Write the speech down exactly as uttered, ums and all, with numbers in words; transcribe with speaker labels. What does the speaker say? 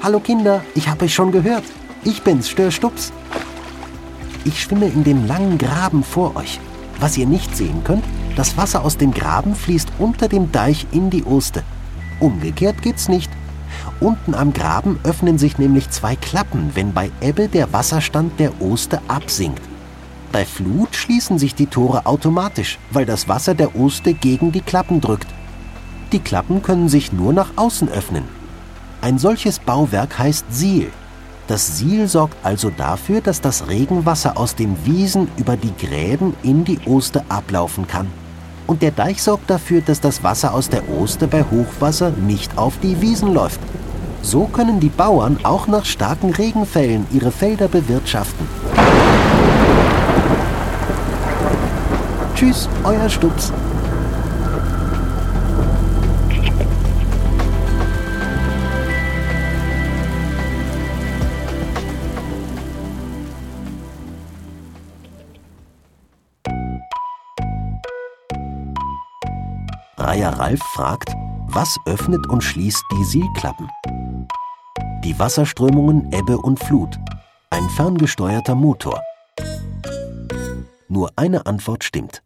Speaker 1: Hallo Kinder, ich habe euch schon gehört. Ich bin's, Störstups. Ich schwimme in dem langen Graben vor euch. Was ihr nicht sehen könnt, das Wasser aus dem Graben fließt unter dem Deich in die Oste. Umgekehrt geht's nicht. Unten am Graben öffnen sich nämlich zwei Klappen, wenn bei Ebbe der Wasserstand der Oste absinkt. Bei Flut schließen sich die Tore automatisch, weil das Wasser der Oste gegen die Klappen drückt. Die Klappen können sich nur nach außen öffnen. Ein solches Bauwerk heißt Siel. Das Siel sorgt also dafür, dass das Regenwasser aus den Wiesen über die Gräben in die Oste ablaufen kann. Und der Deich sorgt dafür, dass das Wasser aus der Oste bei Hochwasser nicht auf die Wiesen läuft. So können die Bauern auch nach starken Regenfällen ihre Felder bewirtschaften. Tschüss, euer Stups. Reiher Ralf fragt, was öffnet und schließt die Sielklappen? Die Wasserströmungen Ebbe und Flut. Ein ferngesteuerter Motor. Nur eine Antwort stimmt.